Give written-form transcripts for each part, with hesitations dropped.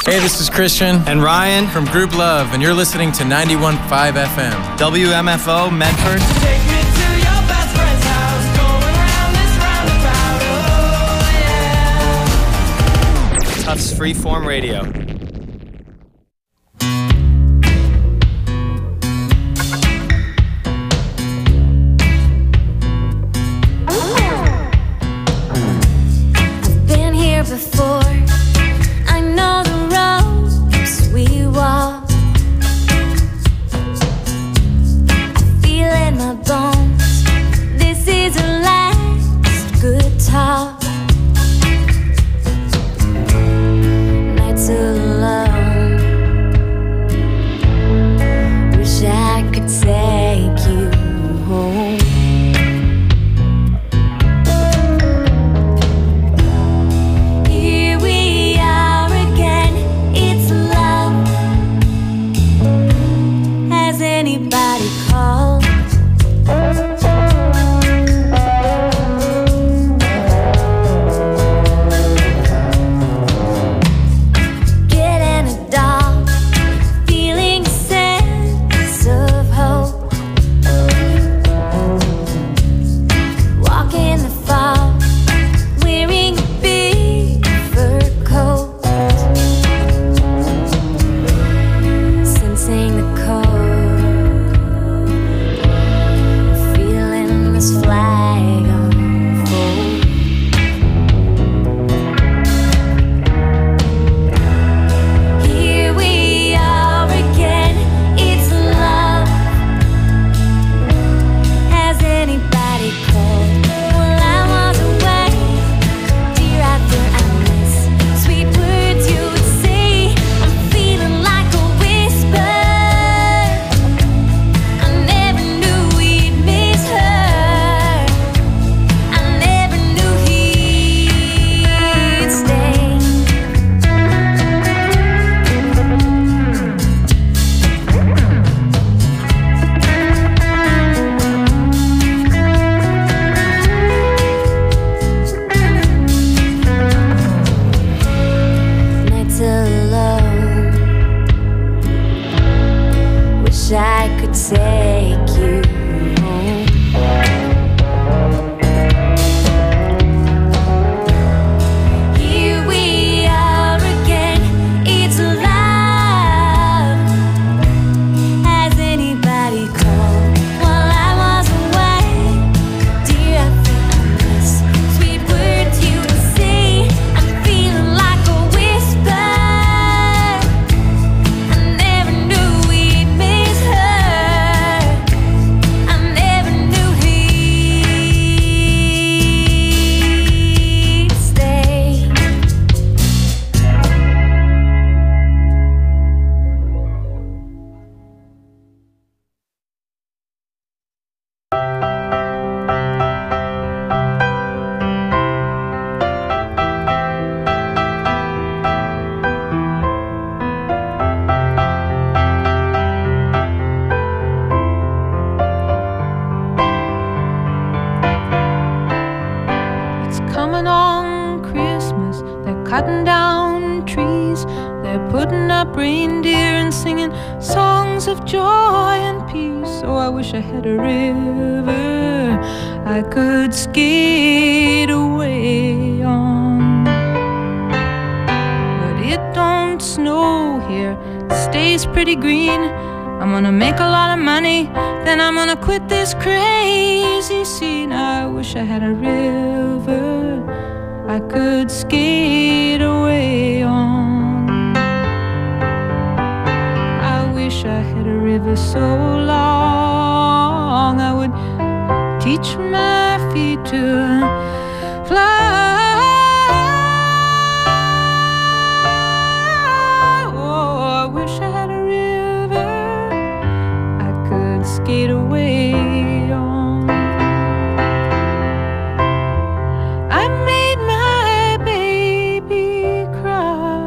Hey, this is Christian and Ryan from Group Love, and you're listening to 91.5 FM. WMFO Medford. Take me to your best friend's house, going round this roundabout, oh yeah. Tufts Freeform Radio. I've been here before. I know the roads we walk. I feel in my bones. This is our last good talk. Nights alone. Wish I could take you home. Here we are again. It's love. Has anybody called? Getting a doll, feeling a sense of hope. Walking the fall, wearing a big fur coat. Sensing the cold, feeling this flag unfold. Here we are again, it's love. Has anybody called? Well, I was away, dear, after I miss sweet words you would say. I'm feeling like a whisper. I never knew we'd miss her. I never knew he'd stay. Nights alone. Wish I could take you home. Here we are again. It's love. Has anybody called? While I was away, dear, I feel I miss sweet words you would say. I'm feeling like a whisper. I never knew we'd miss her. I never knew he'd stay. It's coming on Christmas. They're cutting down trees. They're putting up reindeer and singing songs of joy and peace. Oh, I wish I had a river I could skate away on. But it don't snow here. It stays pretty green. I'm gonna make a lot of money, then I'm gonna quit this crazy scene. I wish I had a river I could skate away on. I wish I had a river so long I would teach my feet to fly. Oh, I wish I had a river I could skate away on. I made my baby cry.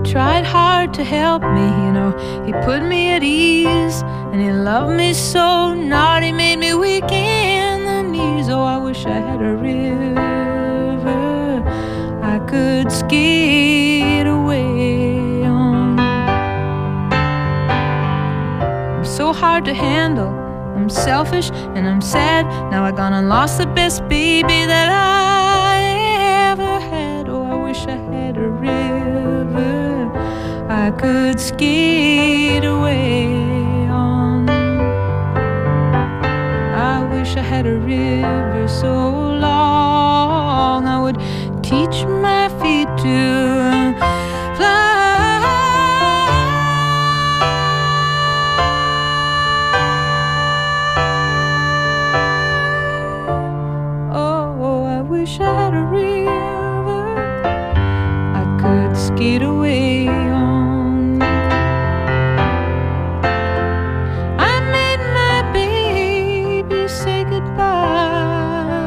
tried hard to help me, you know. He put me at ease, and he loved me so. Not he made me weak in the knees. Oh, I wish I had a river I could skate away on. I'm so hard to handle, I'm selfish and I'm sad. Now I gone and lost the best baby that I ever had. Oh, I wish I had a river I could skate away on. I wish I had a river so long I would teach my feet to fly. Oh, I wish I had a river I could skate away on. I made my baby say goodbye.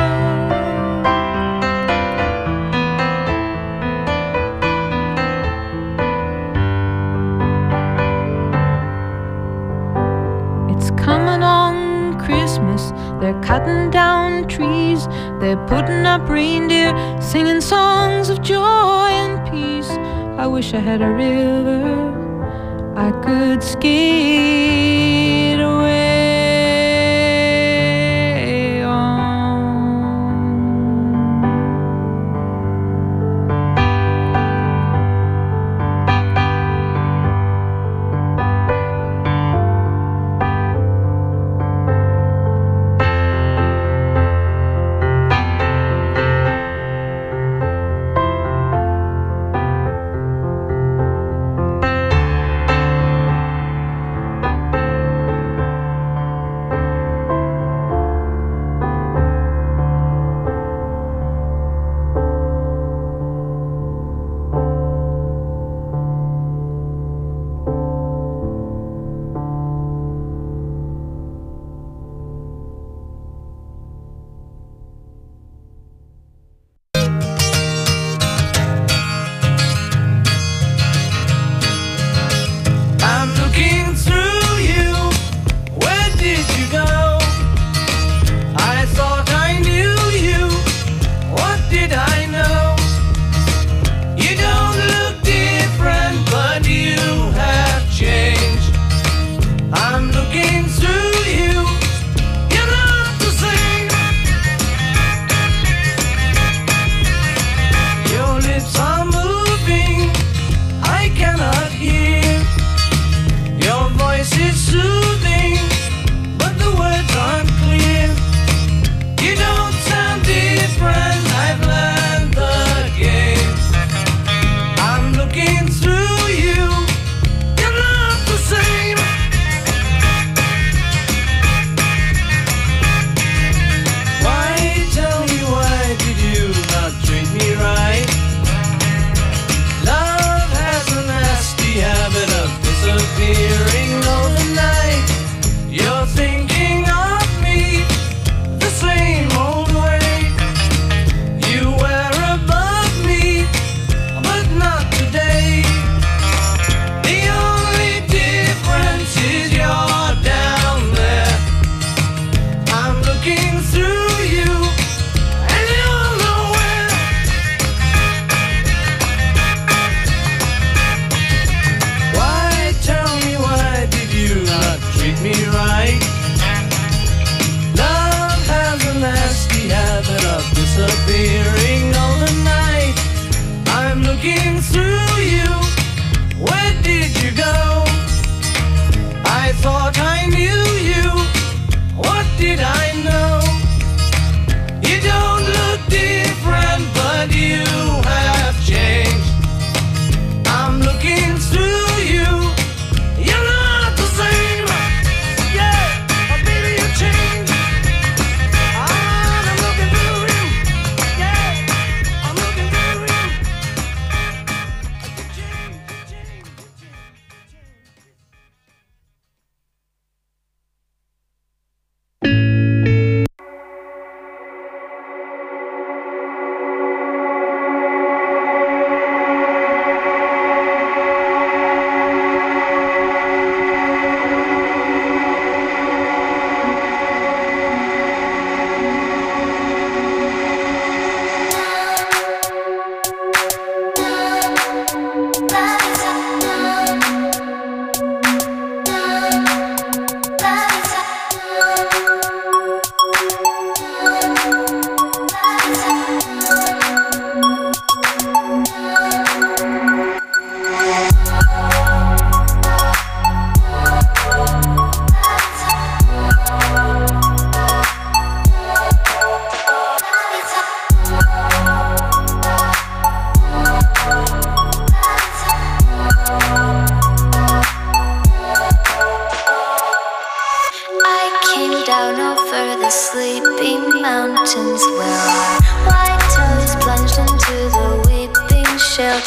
It's coming on Christmas, they're cutting down trees, they're putting up reindeer, singing songs of joy and peace. I wish I had a river I could skate away on. I'm looking through you. Where did you go? I thought I knew you. What did I know? You don't look different, but you have changed. I'm looking through you. You're not the same. Your lips are moving. I cannot hear. Your voice is soothing, but the words aren't clear. You don't sound different, I've learned the game. I'm looking through you, you're not the same. Why, tell me, why did you not treat me right? Love has a nasty habit of disappearing overnight. You're thinking of me the same old way. You were above me, but not today. The only difference is you're down there. I'm looking through you, and you're nowhere. Why, tell me, why did you not treat me right? Love has a nasty habit of disappearing overnight. I'm looking through you. Where did you go? I thought I knew you. What did I know? You don't look different, but you have changed. I'm looking through you. You're not the same. Yeah, oh, baby, you changed. I'm looking through you. Yeah, I'm looking through you.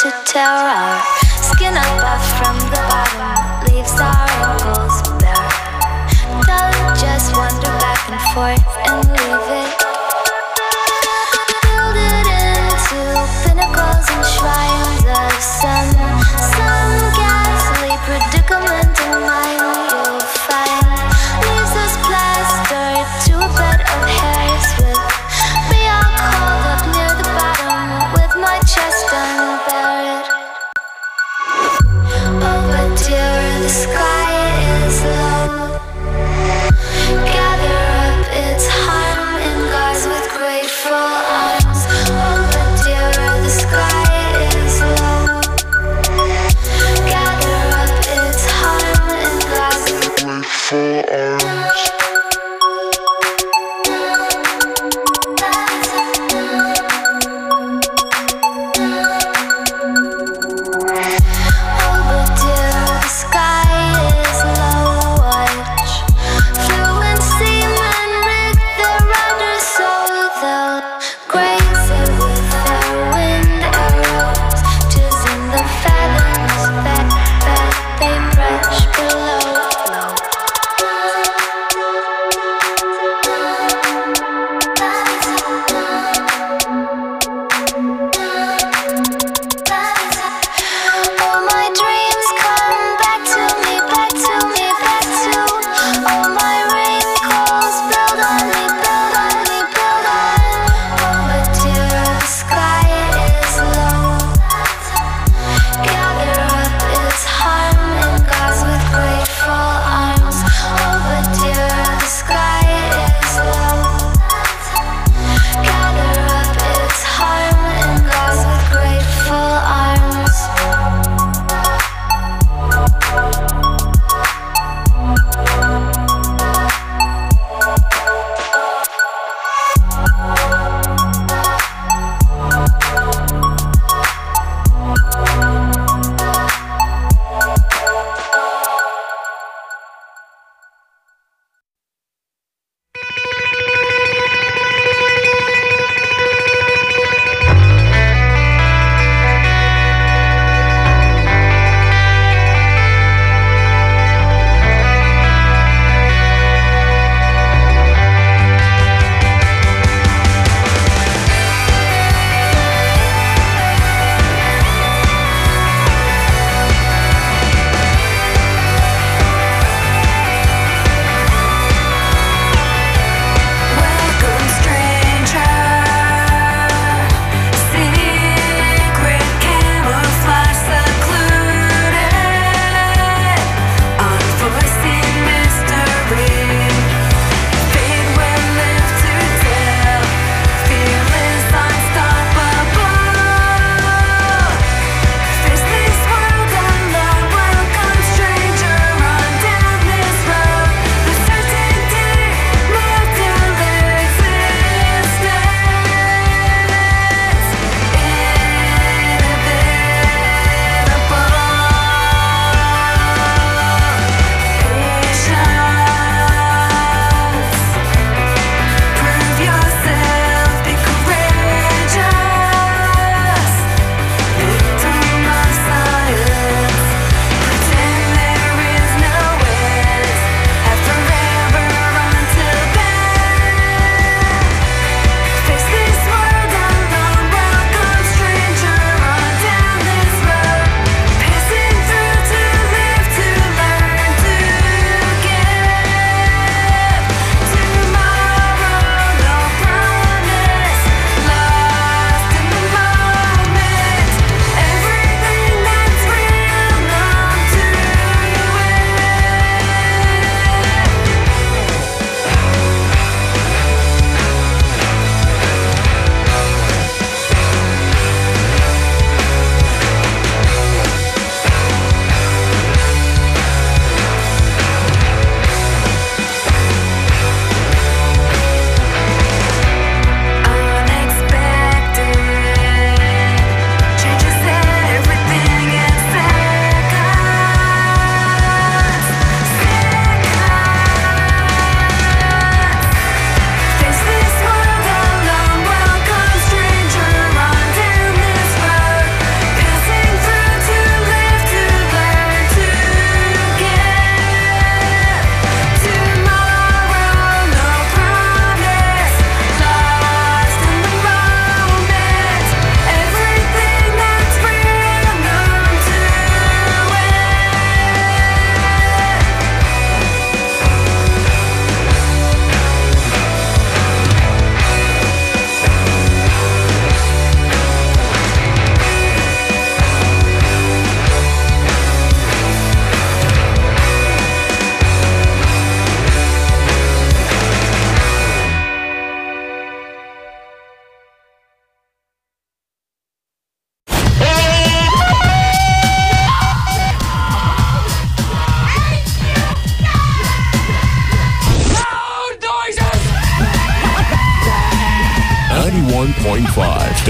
to tear our skin up from the bottom, leaves our ankles bare. Don't just wander back and forth and leave it. Build it into pinnacles and shrines of some ghastly predicament in mind you'll find. Leaves us plastered to a bed of hairs with me all curled up near the bottom with my chest unburied. Oh, but dear, the sky is low. Gather up its harm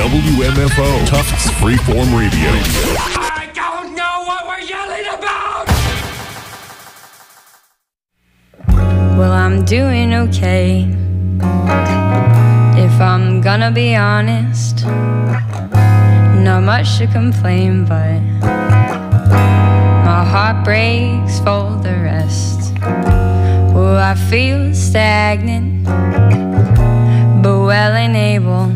WMFO, Tufts Freeform Radio. I don't know what we're yelling about! Well, I'm doing okay, if I'm gonna be honest. Not much to complain, but my heart breaks for the rest. Well, I feel stagnant, but well and able.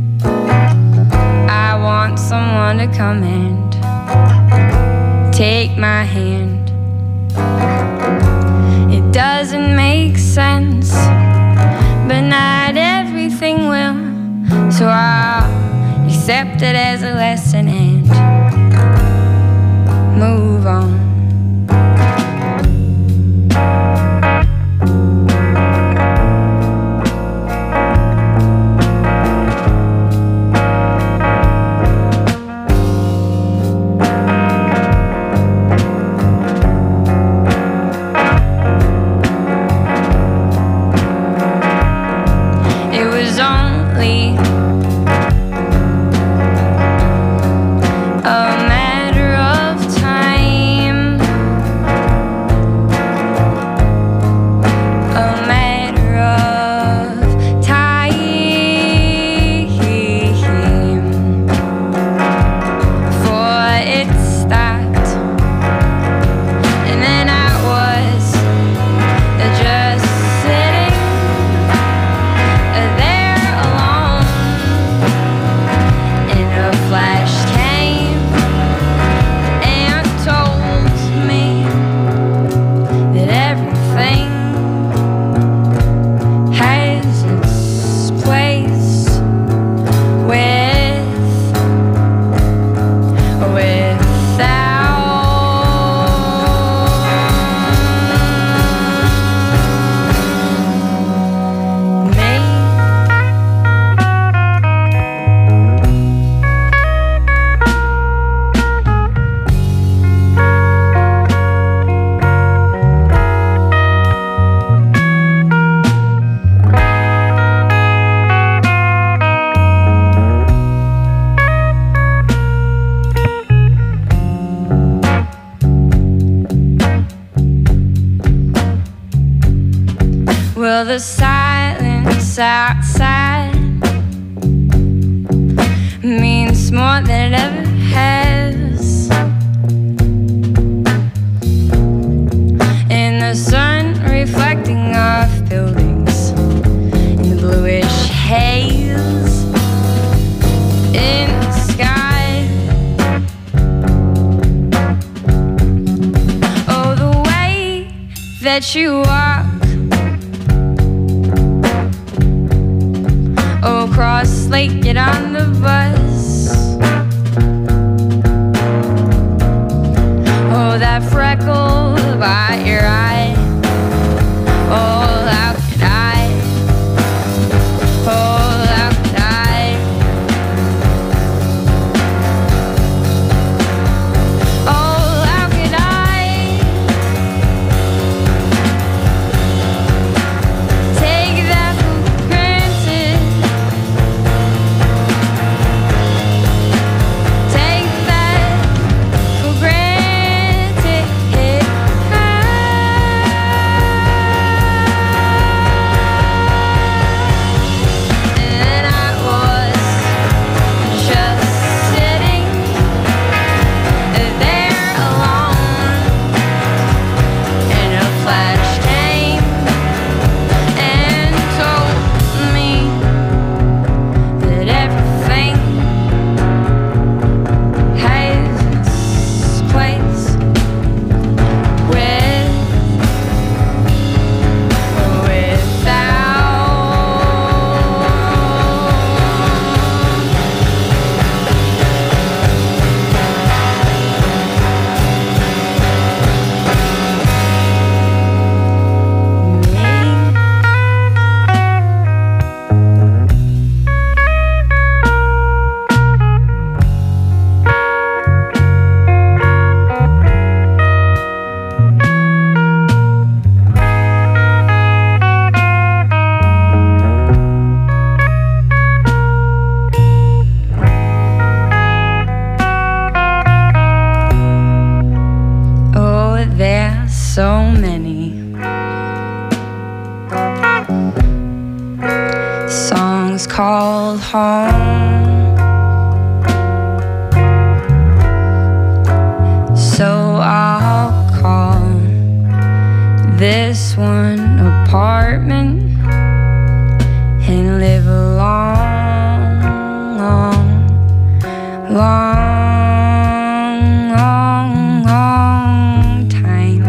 I want someone to come and take my hand. It doesn't make sense, but not everything will. So I'll accept it as a lesson and move on. Well, the silence outside means more than it ever has. And the sun reflecting off buildings in the bluish haze in the sky. Oh, the way that you walk across Lake, get on the bus. Oh, that freckle by your eye. Oh, how could I? Oh, how could I? Oh, how could I take that for granted? old home. So I'll call this one apartment and live a long, long, long, long, long time.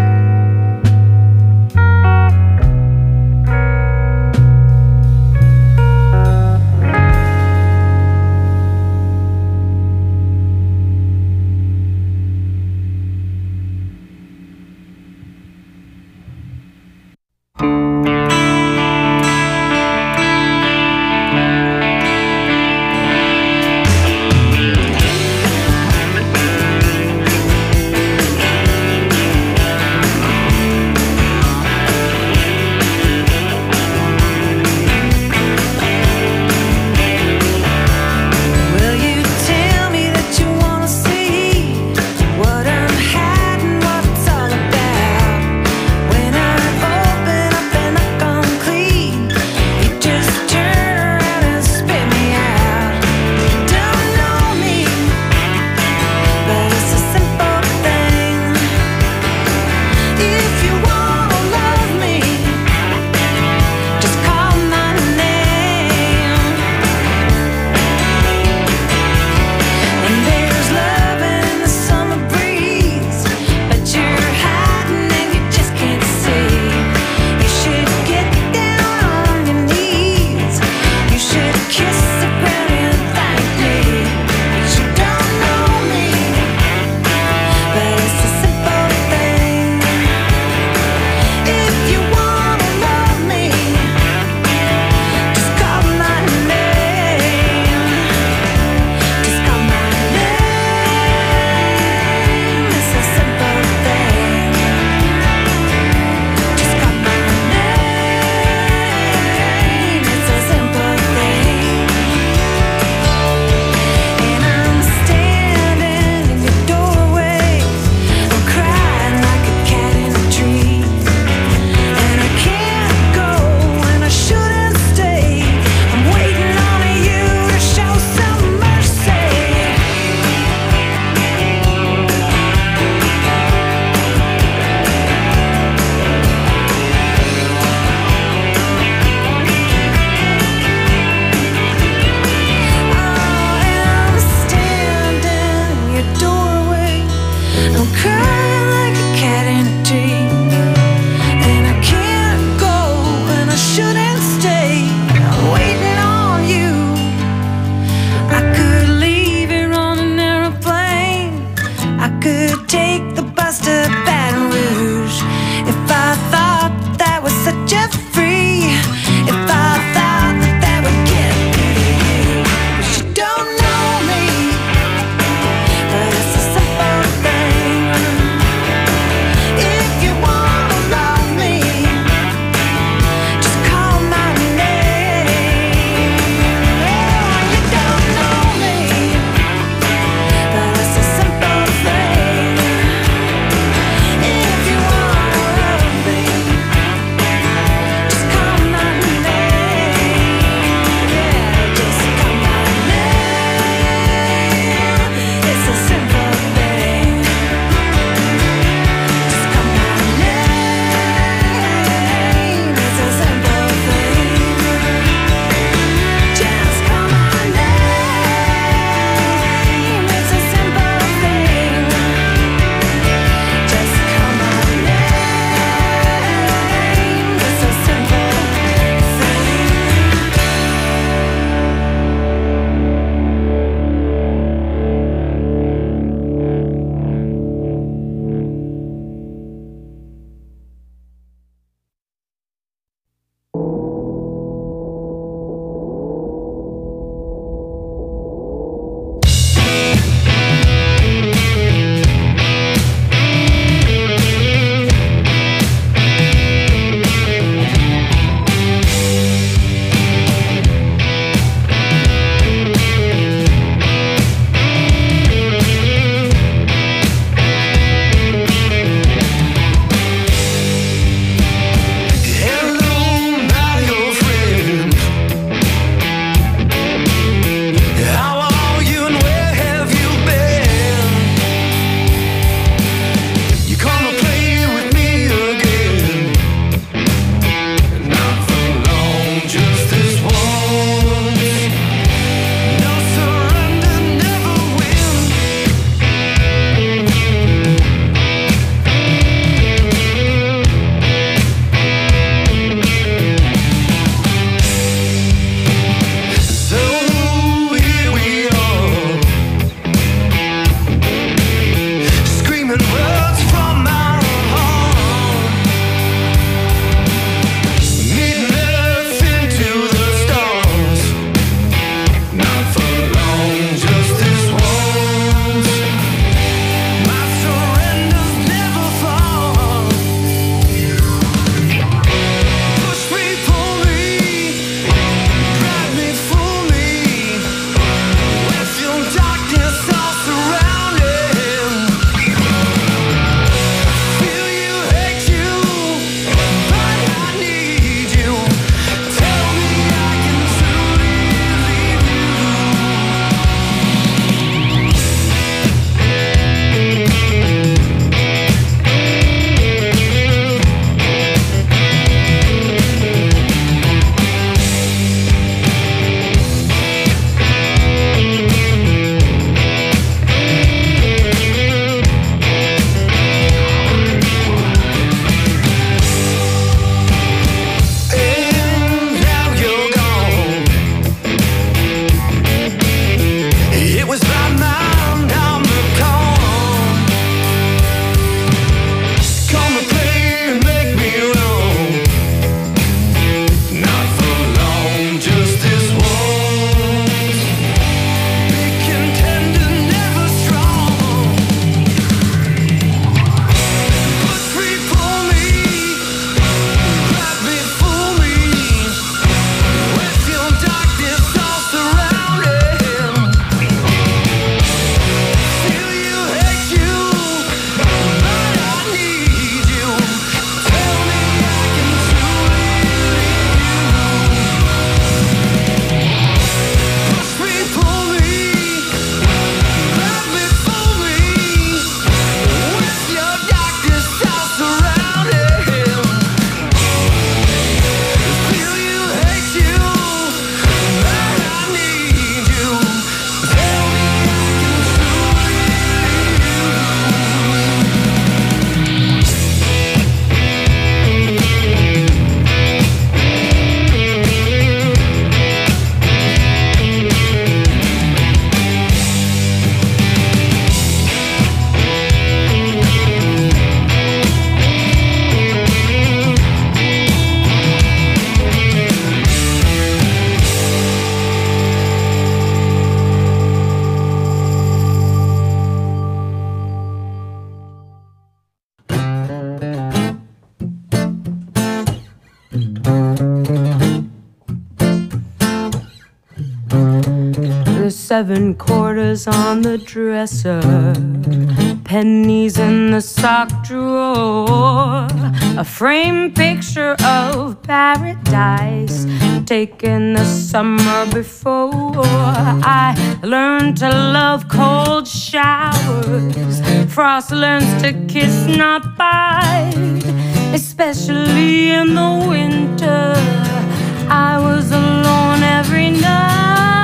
7 quarters on the dresser, pennies in the sock drawer, a framed picture of paradise taken the summer before. I learned to love cold showers, frost learns to kiss, not bite, especially in the winter. I was alone every night.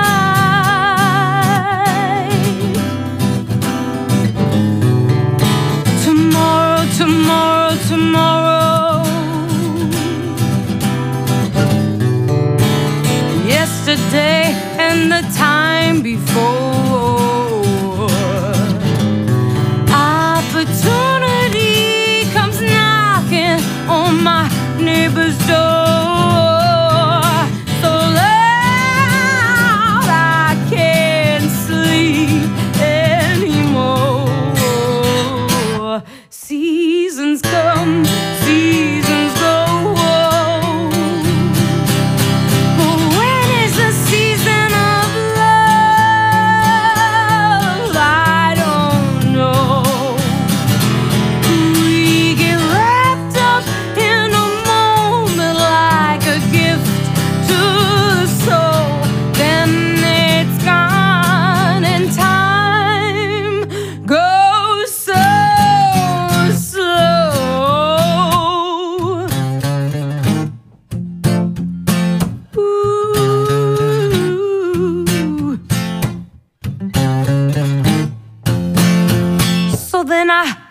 Tomorrow, tomorrow, tomorrow. Yesterday and the time before. Opportunity comes knocking on my neighbor's door. Seasons come, seasons go. But when is the season of love? I don't know. We get wrapped up in a moment like a gift to the soul. Then it's gone and time goes so slow. Ooh. So then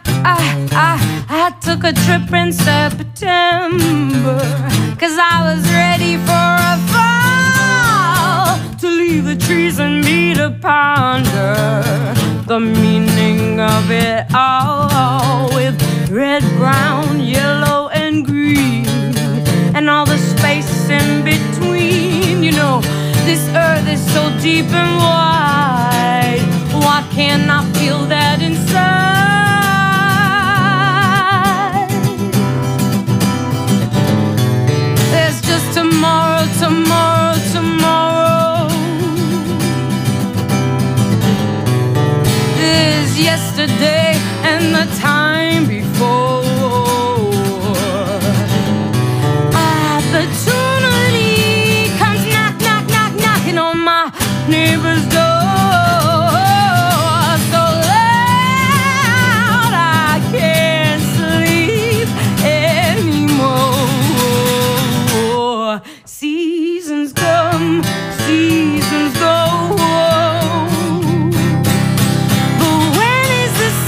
I took a trip in September, 'cause I was ready for a fall, to leave the trees and me to ponder the meaning of it all, with red, brown, yellow, and green, and all the space in between. You know, this earth is so deep and wide. Why can't I feel that inside? There's just tomorrow, tomorrow, tomorrow. There's yesterday and the time before. Opportunity comes knock, knock, knock, knocking on my neighbor's door. So loud I can't sleep anymore. Seasons come, seasons go. But when is the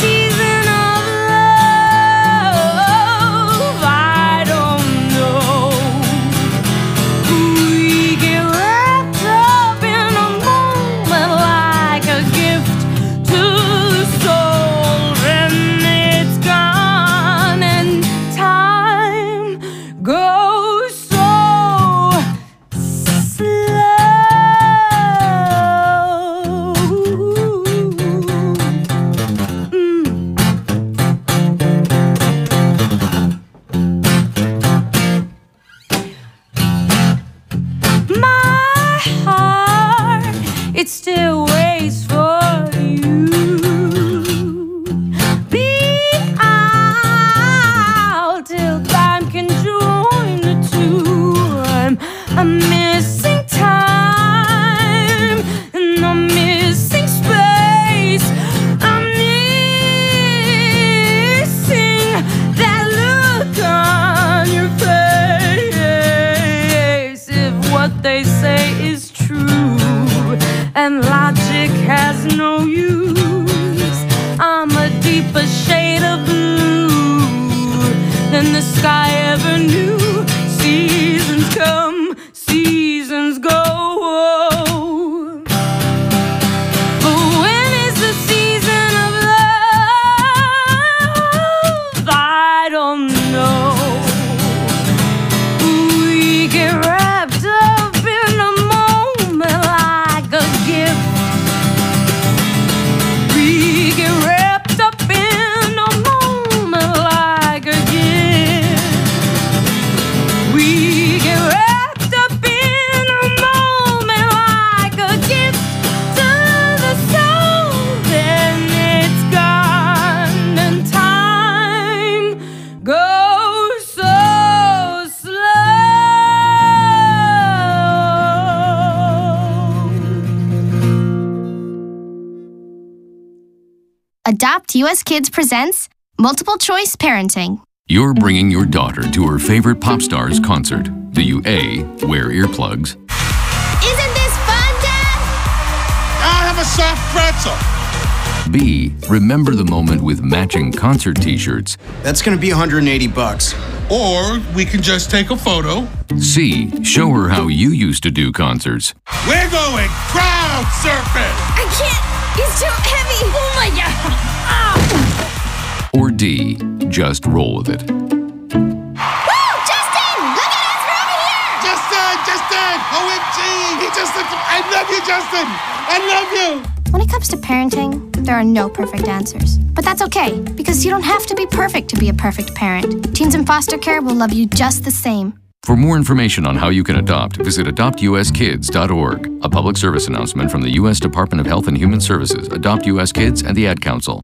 Adopt US Kids presents Multiple Choice Parenting. You're bringing your daughter to her favorite pop star's concert. Do you A, wear earplugs? Isn't this fun, Dad? I'll have a soft pretzel. B, remember the moment with matching concert t-shirts? That's gonna be $180. Or we can just take a photo. C, show her how you used to do concerts. We're going crowd surfing. I can't. It's too heavy. Oh my God. Ah. Or D, just roll with it. Woo! Justin! Look at us! We're over here! Justin! OMG! I love you, Justin! I love you! When it comes to parenting, there are no perfect answers. But that's okay, because you don't have to be perfect to be a perfect parent. Teens in foster care will love you just the same. For more information on how you can adopt, visit adoptuskids.org. A public service announcement from the U.S. Department of Health and Human Services, Adopt U.S. Kids, and the Ad Council.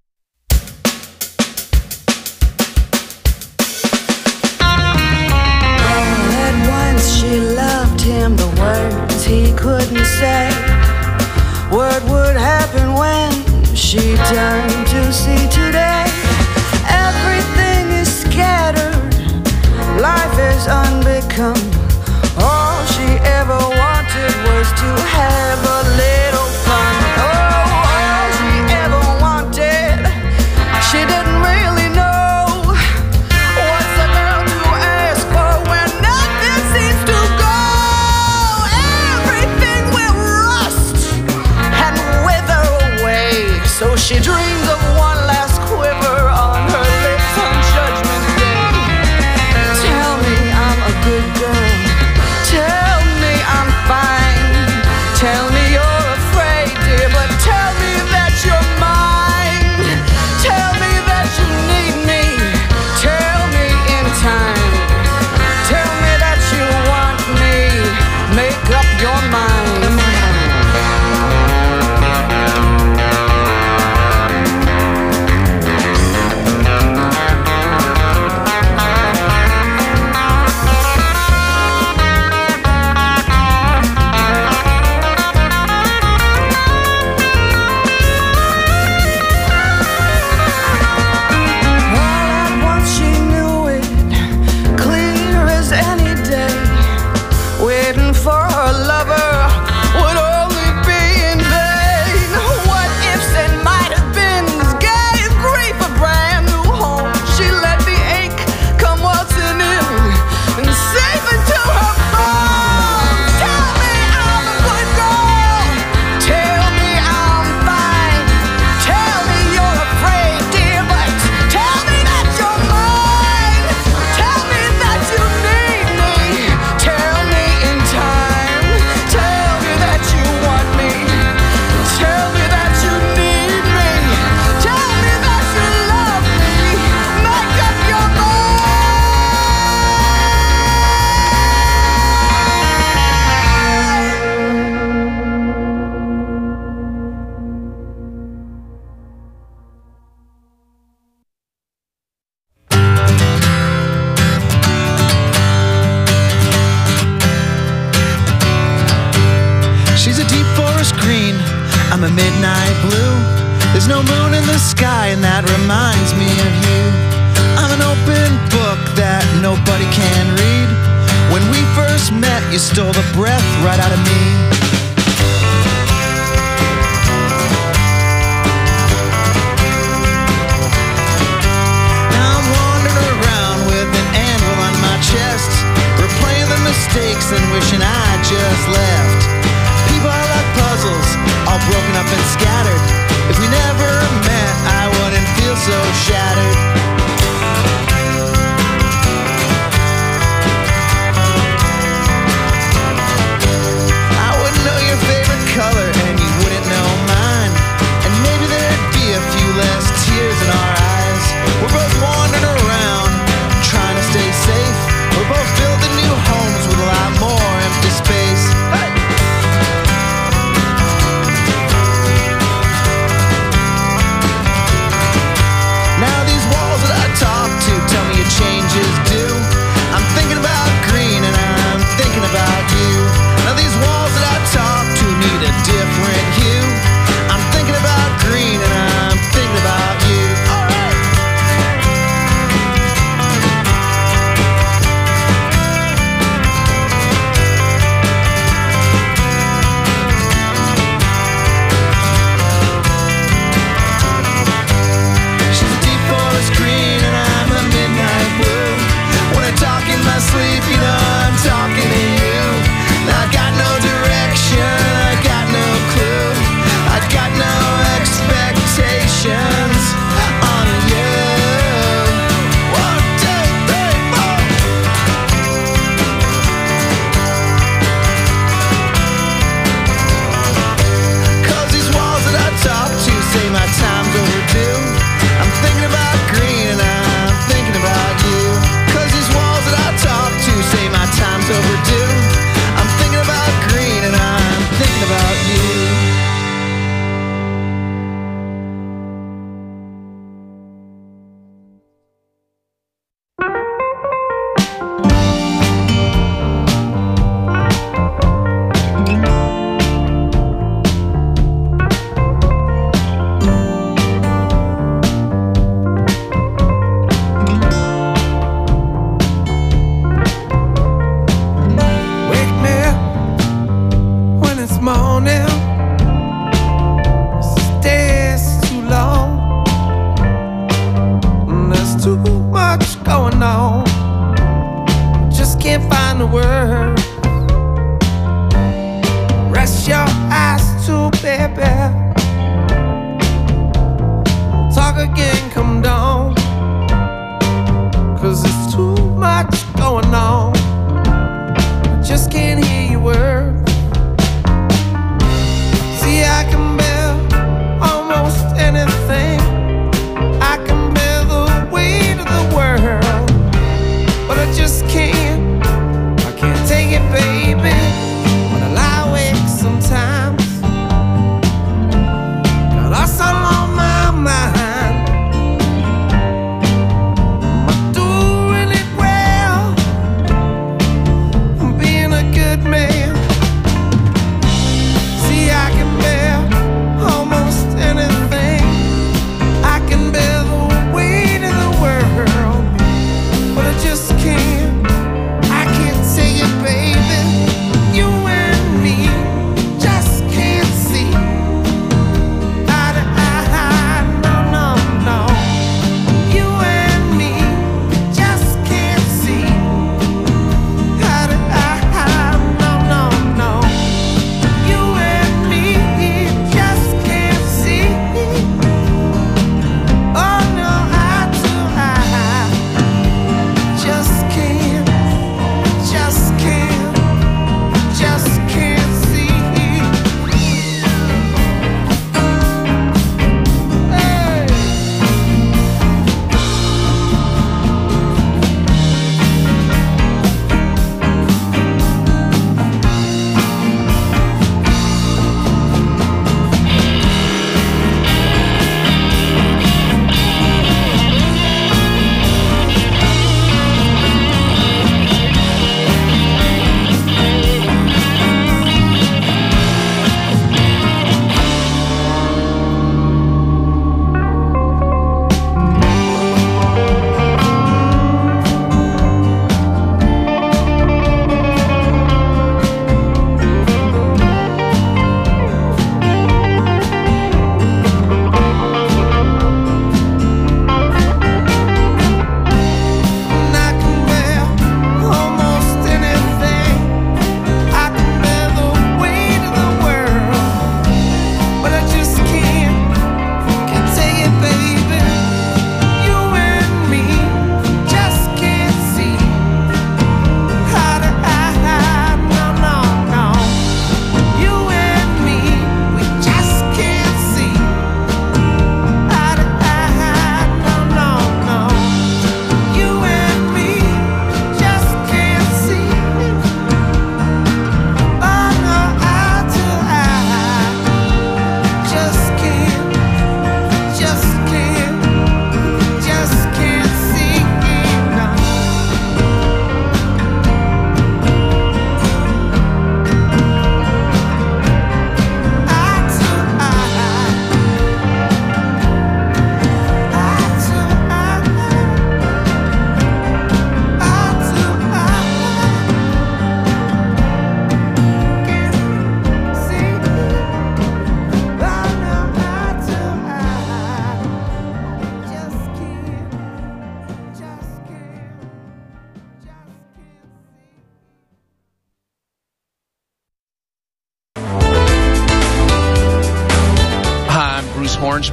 All at once she loved him, the words he couldn't say. What would happen when she turned to see today? Everything is scattered, life is unbecome. All she ever wanted was to have a little fun. Oh, all she ever wanted, she didn't really know. What's a girl to ask for when nothing seems to go? Everything will rust and wither away. So she dreams of one last quiver on her lips on Judgment Day. Tell me I'm a good girl. Tell me I'm fine. Tell me you're afraid, dear, but tell me that you're mine. Tell me that you need me. Tell me in time. Tell me that you want me. Make up your mind. All at once she knew it, clear as any day. Waiting for her lover would only be in vain. What ifs and might have beens gave grief a brand new home. She let the ache come waltzing in and save it to her bones. Tell me I'm a good girl. Tell me I'm fine. Tell me you're afraid, dear, but tell me that you're mine. Tell me that you need me. Tell me in time. Tell me that you want me. Tell me that you need me. Tell me that you love me. Make up your She's a deep forest green, I'm a midnight blue. There's no moon in the sky and that reminds me of you. I'm an open book that nobody can read. When we first met, you stole the breath right out of me. Now I'm wandering around with an anvil on my chest, replaying the mistakes and wishing I just left. People are like puzzles, all broken up and scattered. If we never met, I wouldn't feel so shattered. I wouldn't know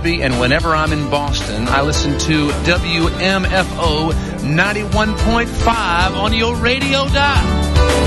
Mississippi, and whenever I'm in Boston, I listen to WMFO 91.5 on your radio dial.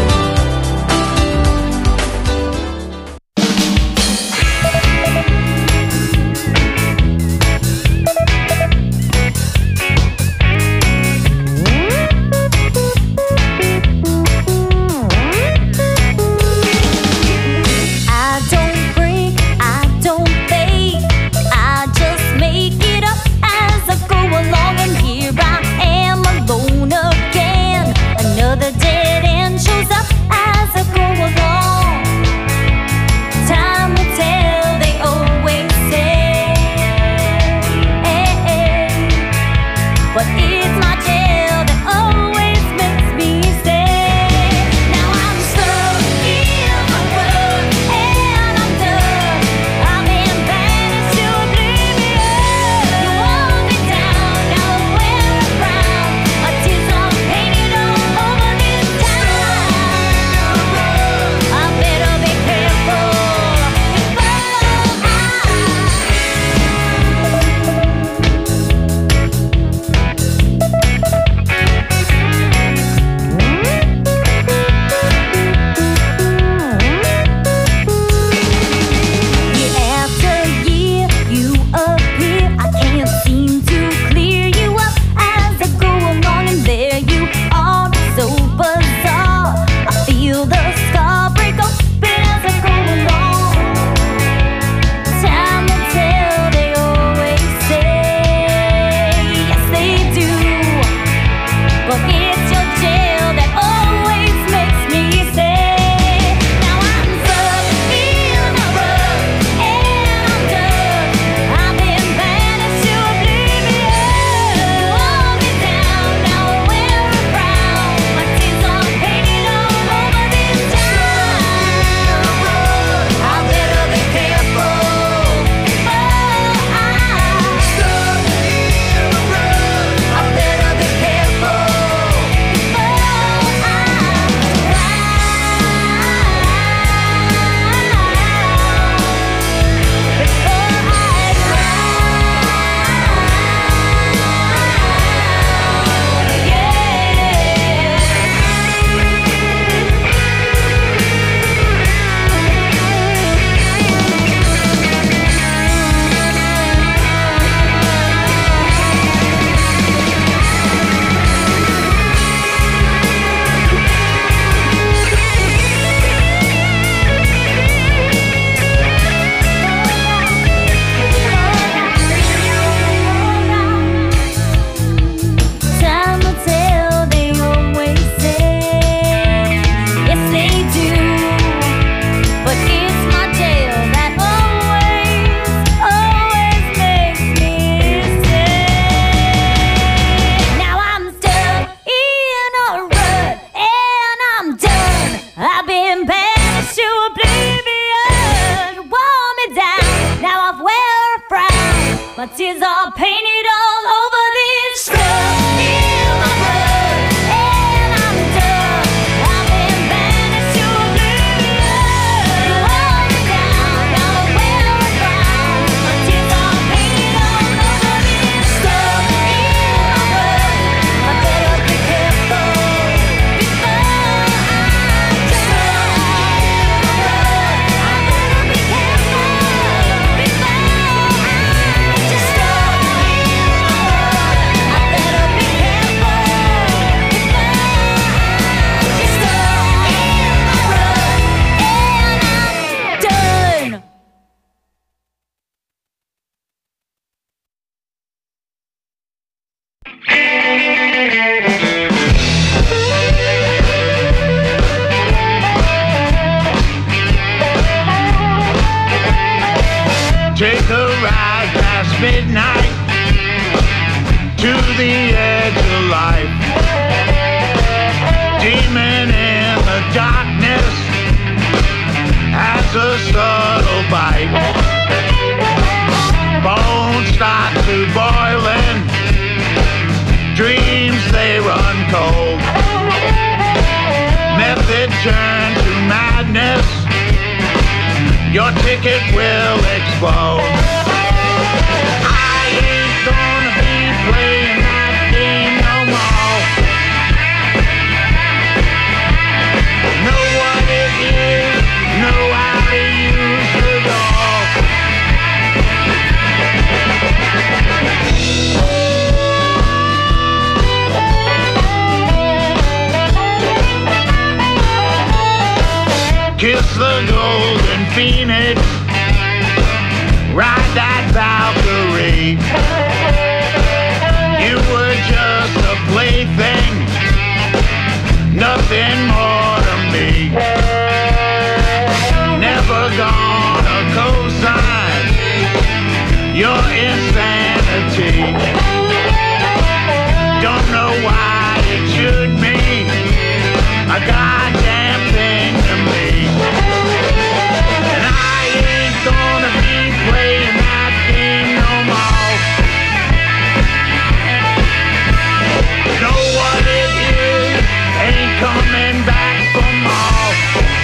My tears are painted all over this stuff in my blood, and I'm done. I've been banished to oblivion. You hold me down, now I wear a crown. My tears are painted all over this stuff in my blood. I better be careful before I drown. I better be careful before Take a ride past midnight to the edge of life. Demon in the darkness has a subtle bite. Bones start to boiling, dreams they run cold. Method turn to madness, your ticket will explode. I ain't gonna be playing that game no more. Know what it is, know how to use the dog. Kiss the golden phoenix, ride that Valkyrie. You were just a plaything, nothing more to me. Never gonna co-sign your insanity. Don't know why it should mean a goddamn thing to me. And I ain't gonna be playing that game no more. Know what it is, ain't coming back for more.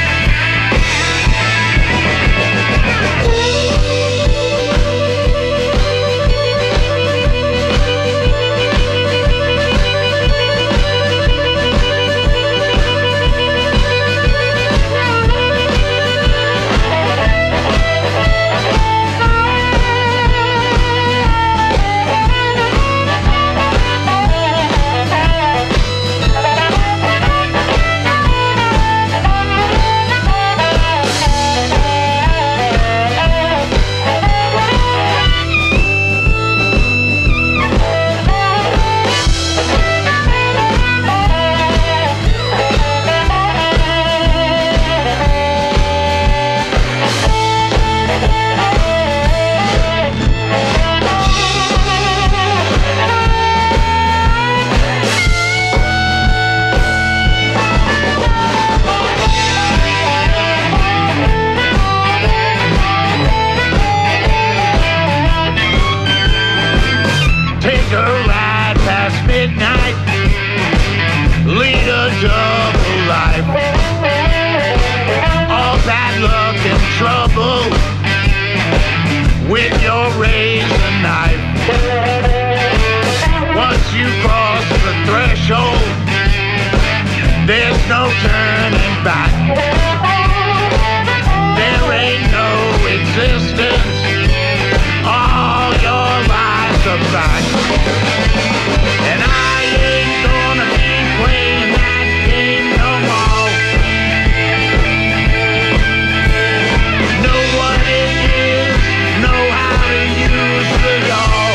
Take a ride past midnight, lead a double life. All bad luck and trouble with your razor knife. Once you cross the threshold, there's no turning back. There ain't no existence, all your lies are back. And I ain't gonna be playing that game no more. Know what it is, know how to use the law.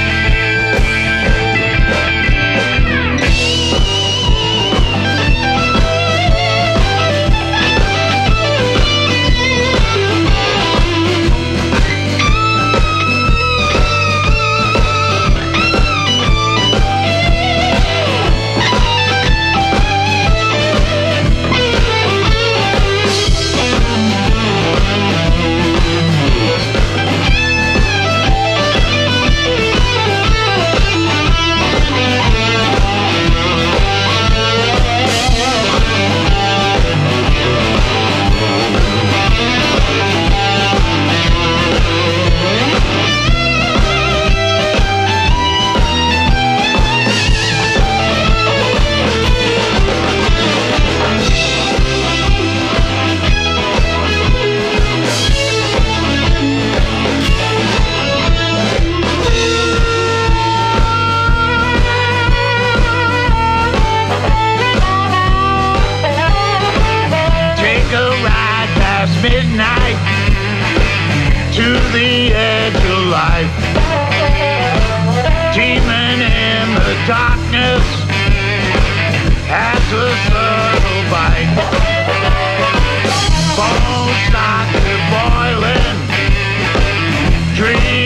Midnight to the edge of life, teeming in the darkness as a subtle bite. Bones start to boiling, dreams